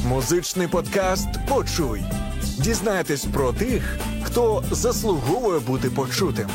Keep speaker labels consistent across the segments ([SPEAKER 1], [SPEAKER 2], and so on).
[SPEAKER 1] Музичний подкаст «Почуй». Дізнайтесь про тих, хто заслуговує бути почутим.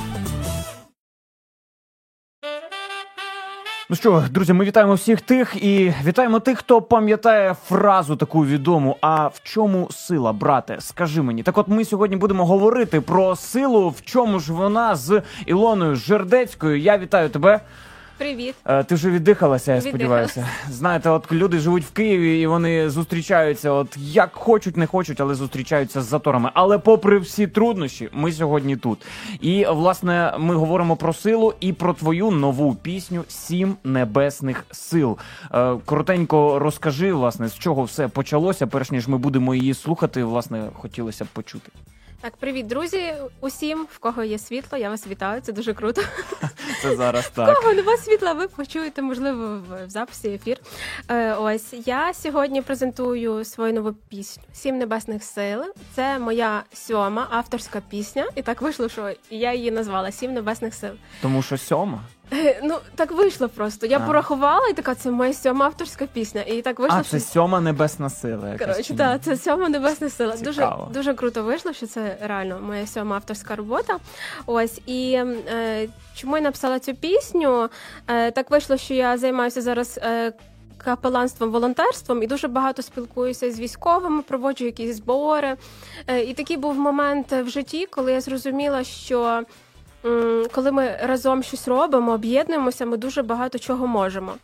[SPEAKER 2] Ну що, друзі, ми вітаємо всіх тих і вітаємо тих, хто пам'ятає фразу таку відому: «А в чому сила, брате? Скажи мені». Так от ми сьогодні будемо говорити про силу, в чому ж вона, з Ілоною Жердецькою. Я вітаю тебе.
[SPEAKER 3] Привіт.
[SPEAKER 2] Ти вже віддихалася, я сподіваюся. Знаєте, от люди живуть в Києві і вони зустрічаються, от як хочуть, не хочуть, але зустрічаються з заторами. Але попри всі труднощі, ми сьогодні тут. І, власне, ми говоримо про силу і про твою нову пісню «Сім небесних сил». Коротенько розкажи, власне, з чого все почалося, перш ніж ми будемо її слухати, власне, хотілося б почути.
[SPEAKER 3] Так, привіт, друзі, усім, в кого є світло, я вас вітаю, це дуже круто.
[SPEAKER 2] Це зараз так.
[SPEAKER 3] В кого нема світла, ви почуєте, можливо, в записі ефір. Ось, я сьогодні презентую свою нову пісню «Сім небесних сил». Це моя 7-ма авторська пісня, і так вийшло, що я її назвала «Сім небесних сил».
[SPEAKER 2] Тому що 7-ма?
[SPEAKER 3] Ну, так вийшло просто. Я порахувала, і така, це моя 7-ма авторська пісня. І так вийшло,
[SPEAKER 2] це 7-ма небесна сила.
[SPEAKER 3] Коротше, так, це 7-ма небесна сила.
[SPEAKER 2] Цікаво.
[SPEAKER 3] Дуже круто вийшло, що це реально моя 7-ма авторська робота. Ось, і чому я написала цю пісню? Так вийшло, що я займаюся зараз капеланством, волонтерством і дуже багато спілкуюся з військовими, проводжу якісь збори. І такий був момент в житті, коли я зрозуміла, що коли ми разом щось робимо, об'єднуємося, ми дуже багато чого можемо.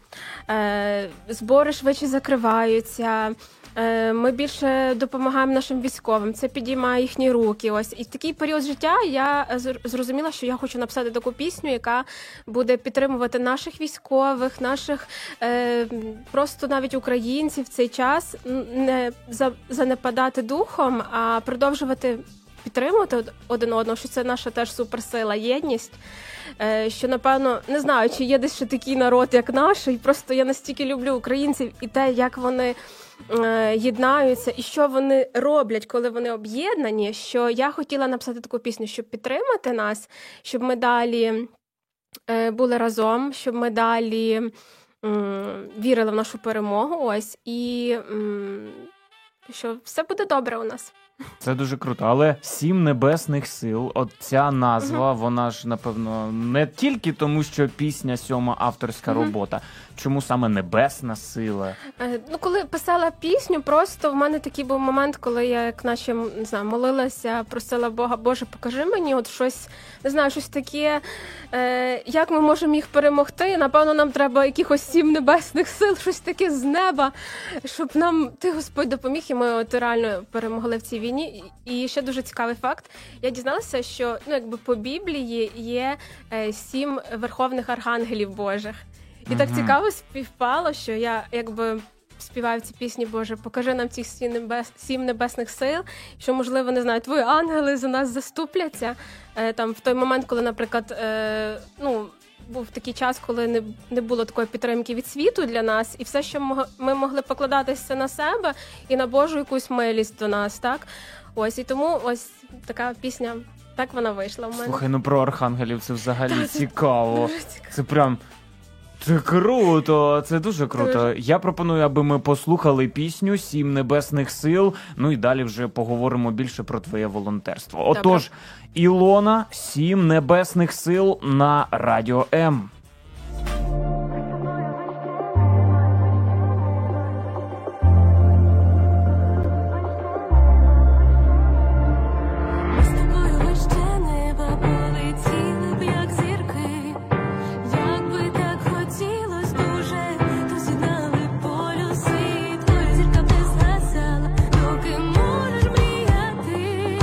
[SPEAKER 3] Збори швидше закриваються, ми більше допомагаємо нашим військовим, це підіймає їхні руки. Ось. І в такий період життя я зрозуміла, що я хочу написати таку пісню, яка буде підтримувати наших військових, наших просто навіть українців в цей час, не занепадати духом, а продовжувати підтримувати один одного, що це наша теж суперсила, єдність, що, напевно, не знаю, чи є десь ще такий народ, як наш, і просто я настільки люблю українців і те, як вони єднаються, і що вони роблять, коли вони об'єднані, що я хотіла написати таку пісню, щоб підтримати нас, щоб ми далі були разом, щоб ми далі вірили в нашу перемогу, ось, і що все буде добре у нас.
[SPEAKER 2] Це дуже круто, але 7 небесних сил, от ця назва, вона ж, напевно, не тільки тому, що пісня 7-ма авторська робота. Чому саме небесна сила?
[SPEAKER 3] Ну, коли писала пісню, просто в мене такий був момент, коли я, як наче, не знаю, молилася, просила Бога, Боже, покажи мені от щось, не знаю, щось таке, як ми можемо їх перемогти. Напевно, нам треба якихось 7 небесних сил, щось таке з неба, щоб нам ти, Господь, допоміг, і ми от реально перемогли в цій війні. І ще дуже цікавий факт. Я дізналася, що, ну, якби по Біблії є 7 верховних архангелів Божих. І так цікаво співпало, що я якби співаю ці пісні, Боже, покажи нам цих 7 небесних сил, що, можливо, не знаю, твої ангели за нас заступляться. Там в той момент, коли, наприклад, був такий час, коли не було такої підтримки від світу для нас, і все, що ми могли покладатися на себе і на Божу якусь милість до нас, так? Ось, і тому ось така пісня, так вона вийшла в мене.
[SPEAKER 2] Слухай, ну про архангелів це взагалі цікаво.
[SPEAKER 3] Дуже цікаво.
[SPEAKER 2] Це прям... Це круто, це дуже круто. Я пропоную, аби ми послухали пісню «Сім небесних сил», ну і далі вже поговоримо більше про твоє волонтерство. Отож, Ілона, «Сім небесних сил» на Радіо М.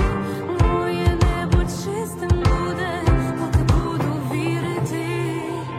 [SPEAKER 4] Моє небо чистим буде, поки буду вірити.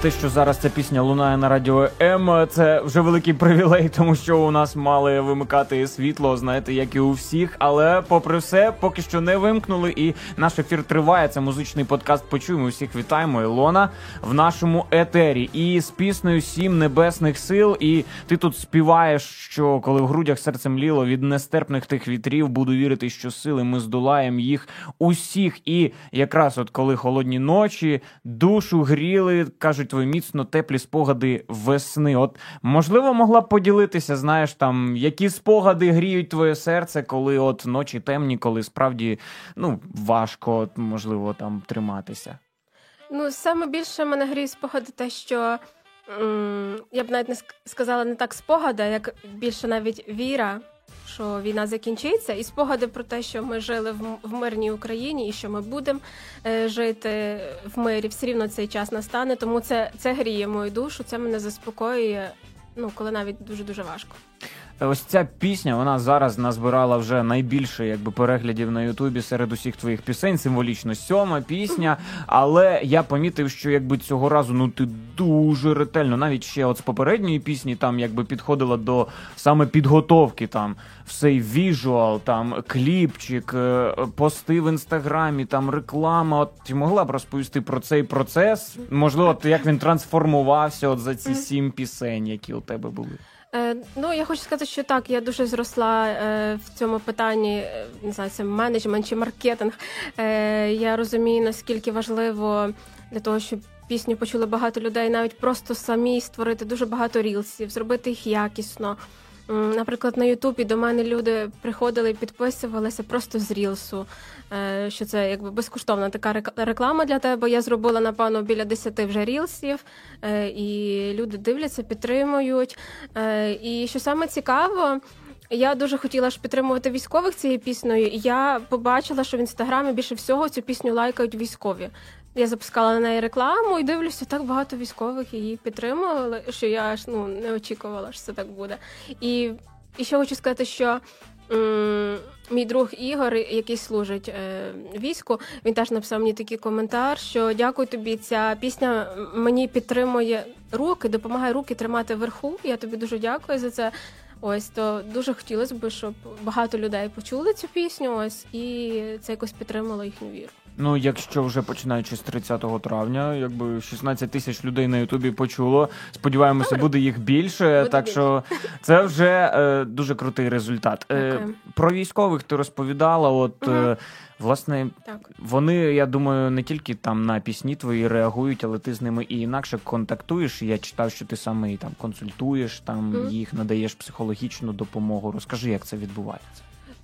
[SPEAKER 2] те, що зараз ця пісня лунає на радіо М, це вже великий привілей, тому що у нас мали вимикати світло, знаєте, як і у всіх. Але попри все, поки що не вимкнули, і наш ефір триває. Це музичний подкаст «Почуємо». Усіх вітаємо. Ілона в нашому етері. І з піснею «Сім небесних сил». І ти тут співаєш, що коли в грудях серце мліло від нестерпних тих вітрів, буду вірити, що сили ми здолаємо їх усіх. І якраз от коли холодні ночі, душу гріли, кажуть, твої міцно теплі спогади весни. От, можливо, могла б поділитися, знаєш, там, які спогади гріють твоє серце, коли от ночі темні, коли справді, важко, можливо, там триматися.
[SPEAKER 3] Саме більше мене гріє спогади те, що я б навіть не сказала не так спогади, як більше навіть віра, що війна закінчиться, і спогади про те, що ми жили в мирній Україні і що ми будемо жити в мирі, все рівно цей час настане, тому це гріє мою душу, це мене заспокоює, коли навіть дуже-дуже важко.
[SPEAKER 2] Ось ця пісня, вона зараз назбирала вже найбільше переглядів на Ютубі серед усіх твоїх пісень, символічно 7-ма пісня, але я помітив, що цього разу ти дуже ретельно, навіть ще от з попередньої пісні там підходила до саме підготовки, там все віжуал, там кліпчик, пости в інстаграмі, там реклама. От ти могла б розповісти про цей процес? Можливо, як він трансформувався за ці 7 пісень, які у тебе були?
[SPEAKER 3] Я хочу сказати, що так, я дуже зросла в цьому питанні, не знаю, це менеджмент чи маркетинг. Я розумію, наскільки важливо для того, щоб пісню почули багато людей, навіть просто самі створити дуже багато рілсів, зробити їх якісно. Наприклад, на Ютубі до мене люди приходили і підписувалися просто з рілсу, що це безкоштовна така реклама для тебе. Я зробила, напевно, біля 10 вже рілсів, і люди дивляться, підтримують. І що саме цікаво, я дуже хотіла ж підтримувати військових цією піснею, і я побачила, що в Інстаграмі більше всього цю пісню лайкають військові. Я запускала на неї рекламу і дивлюся, так багато військових її підтримували, що я аж не очікувала, що це так буде. І ще хочу сказати, що мій друг Ігор, який служить війську, він теж написав мені такий коментар, що дякую тобі, ця пісня мені підтримує руки, допомагає руки тримати вверху. Я тобі дуже дякую за це. Ось, то дуже хотілося б, щоб багато людей почули цю пісню, і це якось підтримало їхню віру.
[SPEAKER 2] Якщо вже починаючи з 30 травня, 16 тисяч людей на Ютубі почуло. Сподіваємося, буде їх більше, що це вже дуже крутий результат. Про військових ти розповідала, власне, так. Вони, я думаю, не тільки там на пісні твої реагують, але ти з ними і інакше контактуєш. Я читав, що ти саме і там консультуєш, там їх надаєш психологічну допомогу. Розкажи, як це відбувається.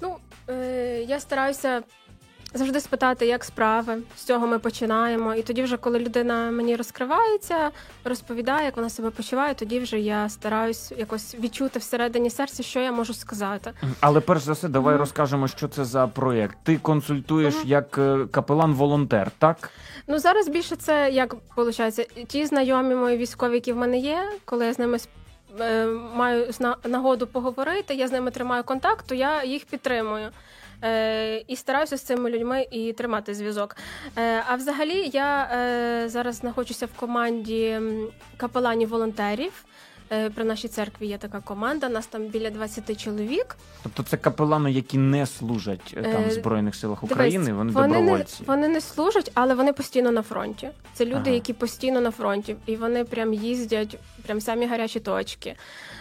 [SPEAKER 3] Я стараюся завжди спитати, як справи, з цього ми починаємо. І тоді вже, коли людина мені розкривається, розповідає, як вона себе почуває, тоді вже я стараюсь якось відчути всередині серця, що я можу сказати.
[SPEAKER 2] Але перш за все, давай розкажемо, що це за проєкт. Ти консультуєш як капелан-волонтер, так?
[SPEAKER 3] Зараз більше це, як виходить, ті знайомі мої військові, які в мене є, коли я з ними маю нагоду поговорити, я з ними тримаю контакт, то я їх підтримую. І стараюся з цими людьми і тримати зв'язок. А взагалі я зараз знаходжуся в команді капеланів-волонтерів. При нашій церкві є така команда, нас там біля 20 чоловік.
[SPEAKER 2] Тобто це капелани, які не служать там в Збройних силах України, вони добровольці?
[SPEAKER 3] Вони не служать, але вони постійно на фронті. Це люди, які постійно на фронті, і вони прям їздять, прям самі гарячі точки.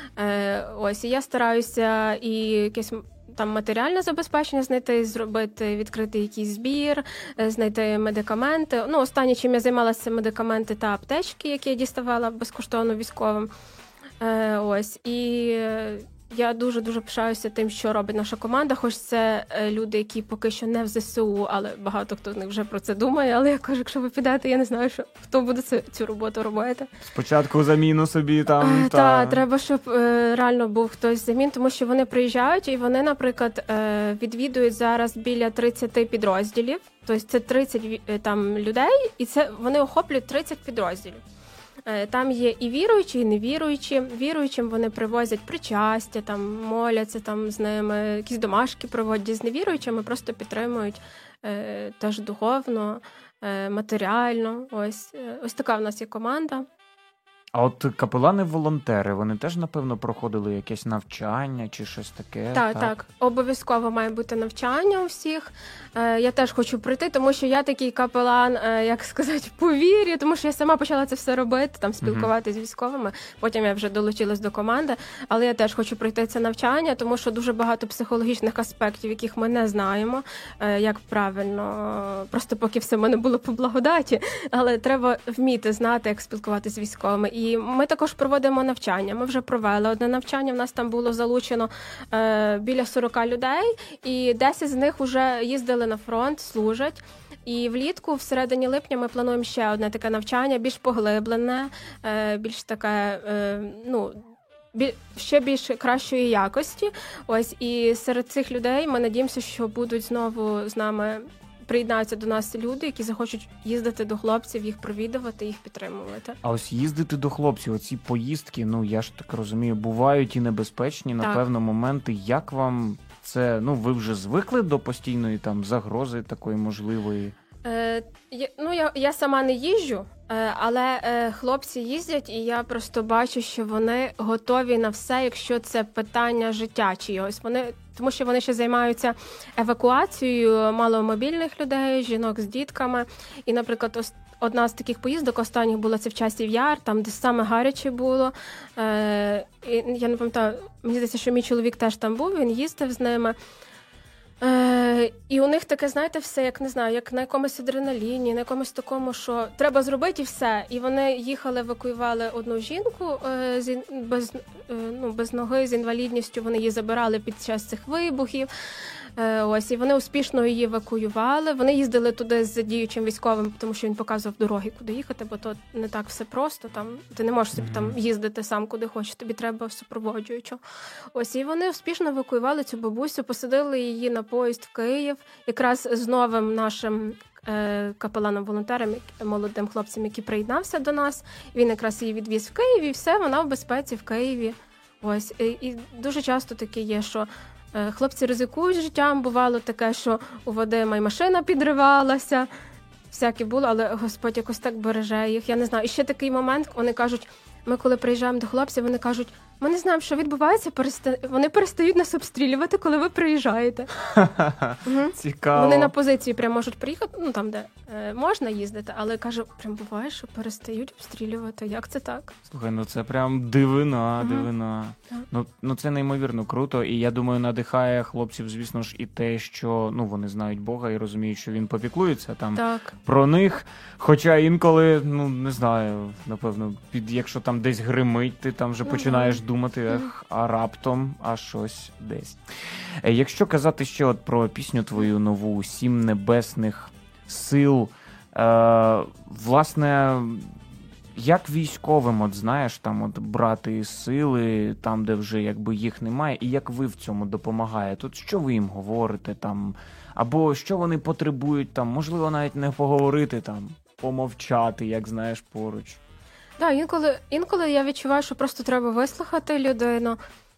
[SPEAKER 3] І я стараюся і якесь там матеріальне забезпечення знайти, зробити, відкрити якийсь збір, знайти медикаменти. Останнє, чим я займалася, це медикаменти та аптечки, які я діставала безкоштовно військовим. І я дуже-дуже пишаюся тим, що робить наша команда, хоч це люди, які поки що не в ЗСУ, але багато хто з них вже про це думає, але я кажу, якщо ви підете, я не знаю, хто буде цю роботу робити.
[SPEAKER 2] Спочатку заміну собі там.
[SPEAKER 3] Так, треба, щоб реально був хтось замін, тому що вони приїжджають і вони, наприклад, відвідують зараз біля 30 підрозділів, тобто це 30 там людей, і це вони охоплюють 30 підрозділів. Там є і віруючі, і невіруючі. Віруючим вони привозять причастя, там моляться там з ними, якісь домашки проводять. З невіруючими просто підтримують теж духовно, матеріально. Ось така в нас є команда.
[SPEAKER 2] А от капелани-волонтери, вони теж, напевно, проходили якесь навчання чи щось таке?
[SPEAKER 3] Так. Обов'язково має бути навчання у всіх. Я теж хочу прийти, тому що я такий капелан, як сказати, по вірі, тому що я сама почала це все робити, там спілкуватися з військовими, потім я вже долучилась до команди, але я теж хочу пройти це навчання, тому що дуже багато психологічних аспектів, яких ми не знаємо, як правильно, просто поки все в мене було по благодаті, але треба вміти знати, як спілкуватися з військовими. І ми також проводимо навчання. Ми вже провели одне навчання, в нас там було залучено біля 40 людей, і 10 з них вже їздили на фронт, служать. І влітку, всередині липня, ми плануємо ще одне таке навчання, більш поглиблене, більш таке, ще більш кращої якості. Ось, і серед цих людей ми надіємося, що будуть знову з нами приєднаються до нас люди, які захочуть їздити до хлопців, їх провідувати, їх підтримувати.
[SPEAKER 2] А ось їздити до хлопців, оці поїздки, я ж так розумію, бувають і небезпечні, напевно, моменти. Як вам це, ви вже звикли до постійної там загрози такої можливої?
[SPEAKER 3] Я сама не їжджу, але хлопці їздять, і я просто бачу, що вони готові на все, якщо це питання життя чогось. Тому що вони ще займаються евакуацією маломобільних людей, жінок з дітками. І, наприклад, одна з таких поїздок останніх була це в Часів Яр, там, де саме гаряче було. І я не пам'ятаю, мені здається, що мій чоловік теж там був, він їздив з ними. І у них таке, знаєте, все, як не знаю, як на якомусь адреналіні, на якомусь такому, що треба зробити і все. І вони їхали, евакуювали одну жінку без ноги, з інвалідністю, вони її забирали під час цих вибухів. Ось, і вони успішно її евакуювали. Вони їздили туди з діючим військовим, тому що він показував дороги, куди їхати, бо то не так все просто. Там ти не можеш собі там їздити сам, куди хочеш, тобі треба супроводжуючого. Ось, і вони успішно евакуювали цю бабусю, посадили її на поїзд в Київ, якраз з новим нашим капеланом-волонтером, молодим хлопцем, який приєднався до нас. Він якраз її відвіз в Київ, і все, вона в безпеці в Києві. Ось, і дуже часто таке є, що хлопці ризикують життям, бувало таке, що у Вадима й машина підривалася, всяке було, але Господь якось так береже їх, я не знаю. І ще такий момент, вони кажуть, ми коли приїжджаємо до хлопців, вони кажуть, ми не знаємо, що відбувається, вони перестають нас обстрілювати, коли ви приїжджаєте.
[SPEAKER 2] Цікаво.
[SPEAKER 3] Вони на позиції прямо можуть приїхати, там, де можна їздити, але, каже, прям буває, що перестають обстрілювати. Як це так?
[SPEAKER 2] Слухай, це прям дивина. Це неймовірно круто, і я думаю, надихає хлопців, звісно ж, і те, що, вони знають Бога і розуміють, що він попіклується там про них. Хоча інколи, не знаю, напевно, якщо там десь гримить, ти там вже починаєш думати, а раптом, а щось десь. Якщо казати ще от про пісню твою нову «Сім небесних сил», власне, як військовим, брати сили там, де вже якби їх немає, і як ви в цьому допомагаєте? Тут що ви їм говорите там, або що вони потребують там, можливо, навіть не поговорити там, помовчати, як знаєш, поруч?
[SPEAKER 3] Так, інколи я відчуваю, що просто треба вислухати людину,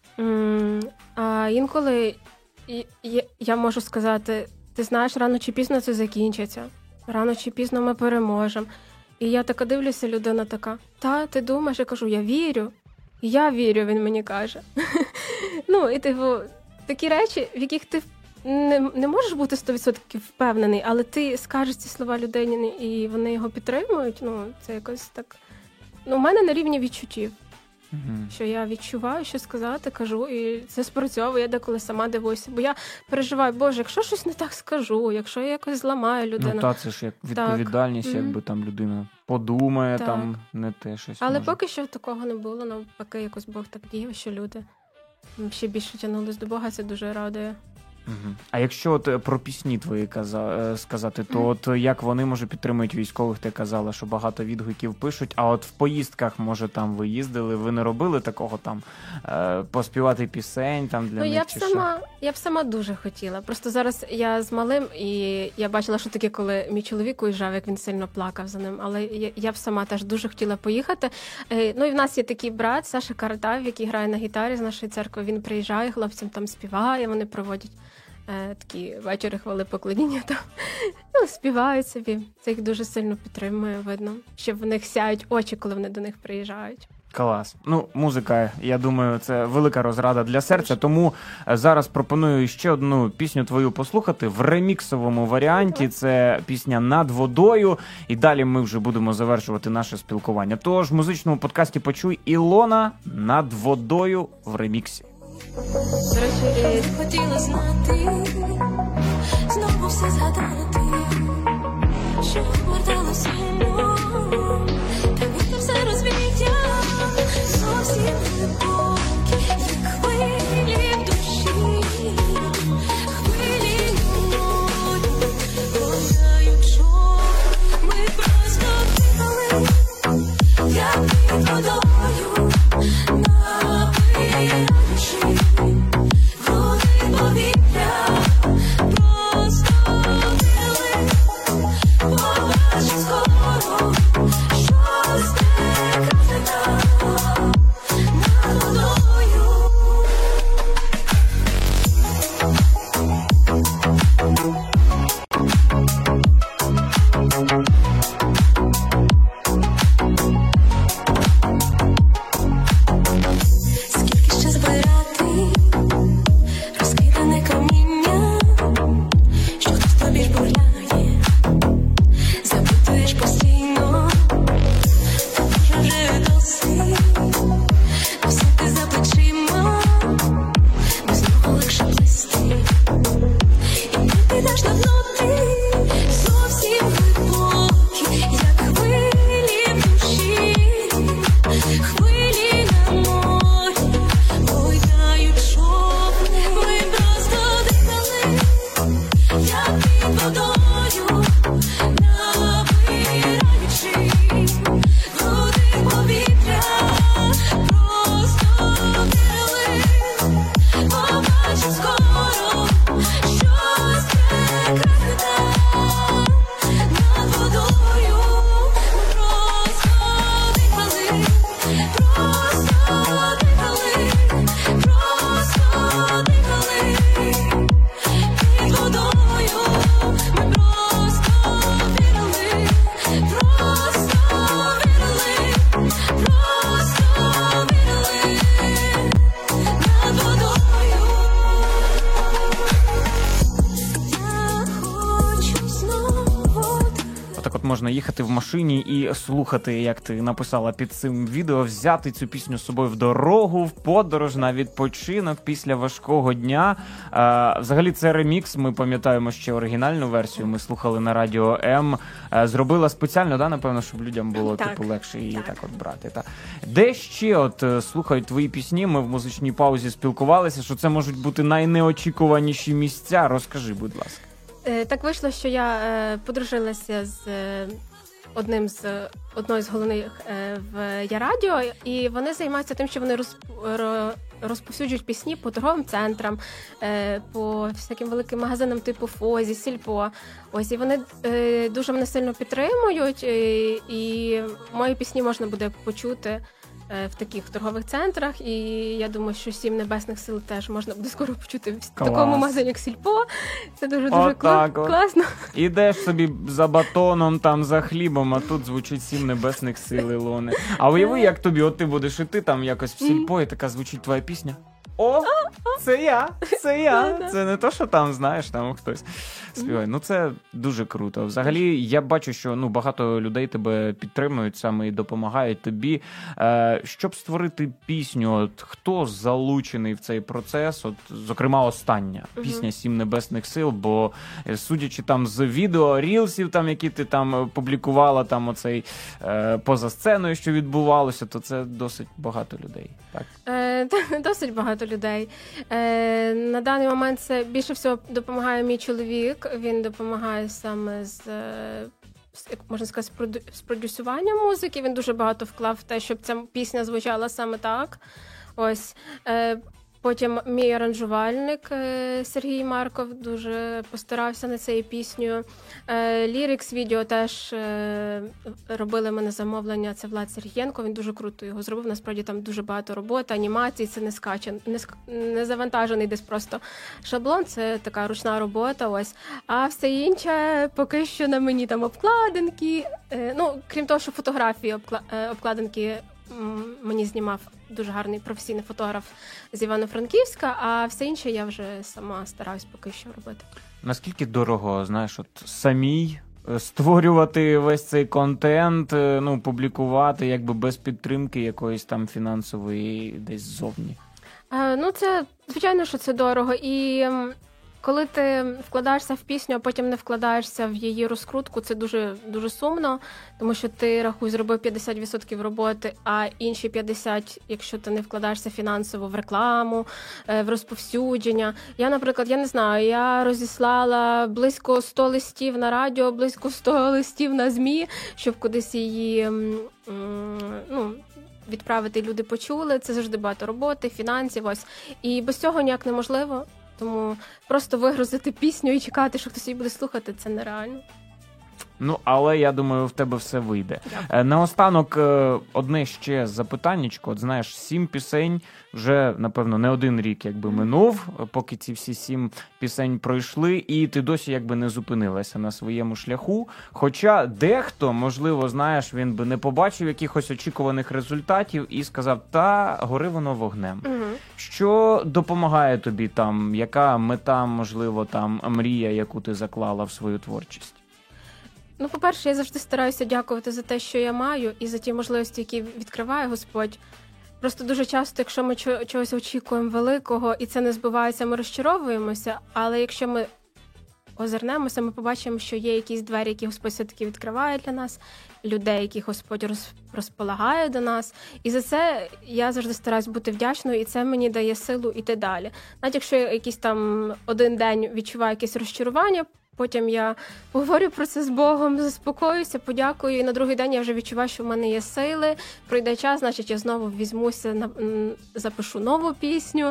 [SPEAKER 3] а інколи я можу сказати, ти знаєш, рано чи пізно це закінчиться, рано чи пізно ми переможемо. І я така дивлюся, людина така, ти думаєш? Я кажу, я вірю, він мені каже. І такі речі, в яких ти не можеш бути 100% впевнений, але ти скажеш ці слова людині, і вони його підтримують, це якось так. У мене на рівні відчуттів, що я відчуваю, що сказати, кажу, і це спрацьовує, я деколи сама дивуюся, бо я переживаю, Боже, якщо щось не так скажу, якщо я якось зламаю людину.
[SPEAKER 2] Це ж як відповідальність, якби там людина подумає, там не те щось.
[SPEAKER 3] Але поки що такого не було, навпаки, якось Бог так діяв, що люди ще більше тягнулись до Бога, це дуже радує.
[SPEAKER 2] А якщо от про пісні твої сказати, то от як вони, може, підтримують військових? Ти казала, що багато відгуків пишуть, а от в поїздках, може, там ви їздили, ви не робили такого там поспівати пісень там для них?
[SPEAKER 3] Я б сама дуже хотіла. Просто зараз я з малим, і я бачила, що таке, коли мій чоловік уїжджав, як він сильно плакав за ним, але я б сама теж дуже хотіла поїхати. І в нас є такий брат, Саша Каратав, який грає на гітарі з нашої церкви, він приїжджає, хлопцям там співає, вони проводять такі вечори хвали поклоніння, там співають собі. Це їх дуже сильно підтримує, видно, що в них сяють очі, коли вони до них приїжджають.
[SPEAKER 2] Клас. Ну, музика, я думаю, це велика розрада для серця, тому зараз пропоную ще одну пісню твою послухати в реміксовому варіанті. Це пісня «Над водою», і далі ми вже будемо завершувати наше спілкування. Тож в музичному подкасті почуй Ілона «Над водою» в реміксі.
[SPEAKER 4] До речі, хотіла знати, знову все згадати, що поверталося мною, та вітер все розвіяв, зовсім глибокі, як хвилі в душі, хвилі мною, гуляючи, ми просто дихали, як під водою, напираючи.
[SPEAKER 2] Можна їхати в машині і слухати, як ти написала під цим відео, взяти цю пісню з собою в дорогу, в подорож, на відпочинок після важкого дня. Взагалі це ремікс, ми пам'ятаємо ще оригінальну версію, ми слухали на Радіо М. Зробила спеціально, да, напевно, щоб людям було типу легше її так от брати. Та. Де ще от слухають твої пісні, ми в музичній паузі спілкувалися, що це можуть бути найнеочікуваніші місця. Розкажи, будь ласка.
[SPEAKER 3] Так вийшло, що я подружилася з одною з головних в Я-Радіо, і вони займаються тим, що вони розповсюджують пісні по торговим центрам, по всяким великим магазинам типу Фозі, Сільпо. Ось, і вони дуже мене сильно підтримують, і мої пісні можна буде почути в таких торгових центрах, і я думаю, що 7 небесних сил теж можна буде скоро почути в такому магазині, як Сільпо. Це дуже-дуже класно.
[SPEAKER 2] Ідеш собі за батоном, там, за хлібом, а тут звучить 7 небесних сил, Ілони. А уяви, як тобі, от ти будеш іти там якось в Сільпо, і така звучить твоя пісня. О, це я. Це не то, що там, знаєш, там хтось співає. Ну, це дуже круто. Взагалі, я бачу, що багато людей тебе підтримують саме і допомагають тобі. Щоб створити пісню, от хто залучений в цей процес? От, зокрема, остання пісня «7 небесних сил», бо судячи там з відео, рілсів, там, які ти там публікувала, там оцей поза сценою, що відбувалося, то це досить багато людей, так?
[SPEAKER 3] Досить багато людей. На даний момент це більше всього допомагає мій чоловік. Він допомагає саме з, як можна сказати, з продюсуванням музики. Він дуже багато вклав в те, щоб ця пісня звучала саме так. Ось. Потім мій аранжувальник Сергій Марков дуже постарався над цією піснею. Лірикс відео теж робили мене замовлення, це Влад Сергієнко, він дуже круто його зробив, насправді там дуже багато роботи, анімацій, це не завантажений десь просто шаблон, це така ручна робота, ось. А все інше поки що на мені там обкладинки, крім того, що фотографії обкладинки мені знімав дуже гарний професійний фотограф з Івано-Франківська, а все інше я вже сама стараюсь поки що робити.
[SPEAKER 2] Наскільки дорого, знаєш, от самій створювати весь цей контент, публікувати якби без підтримки якоїсь там фінансової десь ззовні?
[SPEAKER 3] Це, звичайно, що це дорого. І коли ти вкладаєшся в пісню, а потім не вкладаєшся в її розкрутку, це дуже, дуже сумно, тому що ти, рахуй, зробив 50% роботи, а інші 50%, якщо ти не вкладаєшся фінансово в рекламу, в розповсюдження. Я, наприклад, я розіслала близько 100 листів на радіо, близько 100 листів на ЗМІ, щоб кудись її, відправити, люди почули. Це завжди багато роботи, фінансів, ось. І без цього ніяк неможливо. Тому просто вигрузити пісню і чекати, що хтось її буде слухати, це нереально.
[SPEAKER 2] Але я думаю, в тебе все вийде. Наостанок одне ще запитаннячко. От знаєш, 7 пісень вже, напевно, не один рік якби минув, поки ці всі 7 пісень пройшли, і ти досі якби не зупинилася на своєму шляху. Хоча дехто, можливо, знаєш, він би не побачив якихось очікуваних результатів і сказав, гори воно вогнем. Що допомагає тобі там? Яка мета, можливо, там мрія, яку ти заклала в свою творчість?
[SPEAKER 3] По-перше, я завжди стараюся дякувати за те, що я маю, і за ті можливості, які відкриває Господь. Просто дуже часто, якщо ми чогось очікуємо великого, і це не збувається, ми розчаровуємося, але якщо ми озирнемося, ми побачимо, що є якісь двері, які Господь все-таки відкриває для нас, людей, які Господь розполагає до нас. І за це я завжди стараюсь бути вдячною, і це мені дає силу йти далі. Навіть якщо я якийсь там один день відчуваю якесь розчарування, потім я поговорю про це з Богом, заспокоюся, подякую, і на другий день я вже відчуваю, що в мене є сили. Пройде час, значить я знову візьмуся, запишу нову пісню.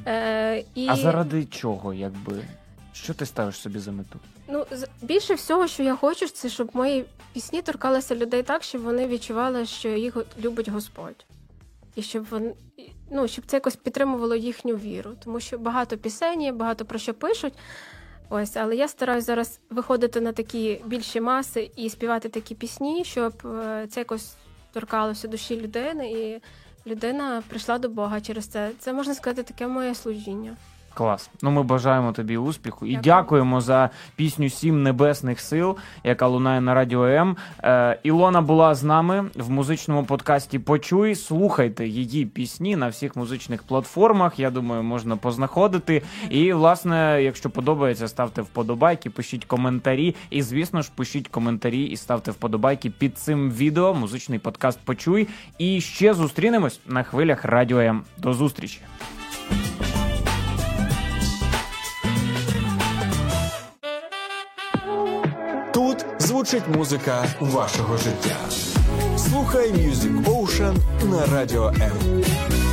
[SPEAKER 2] А заради чого, якби? Що ти ставиш собі за мету?
[SPEAKER 3] Більше всього, що я хочу, це щоб мої пісні торкалися людей так, щоб вони відчували, що їх любить Господь. І щоб щоб це якось підтримувало їхню віру. Тому що багато пісень є, багато про що пишуть. Ось, але я стараюсь зараз виходити на такі більші маси і співати такі пісні, щоб це якось торкалося душі людини, і людина прийшла до Бога через це. Це, можна сказати, таке моє служіння.
[SPEAKER 2] Клас. Ми бажаємо тобі успіху. І дякуємо за пісню «Сім небесних сил», яка лунає на Радіо М. Ілона була з нами в музичному подкасті «Почуй». Слухайте її пісні на всіх музичних платформах. Я думаю, можна познаходити. І, власне, якщо подобається, ставте вподобайки, пишіть коментарі. І, звісно ж, пишіть коментарі і ставте вподобайки під цим відео. Музичний подкаст «Почуй». І ще зустрінемось на хвилях Радіо М. До зустрічі.
[SPEAKER 1] Тут звучить музика вашого життя. Слухай Music Ocean на Радіо М.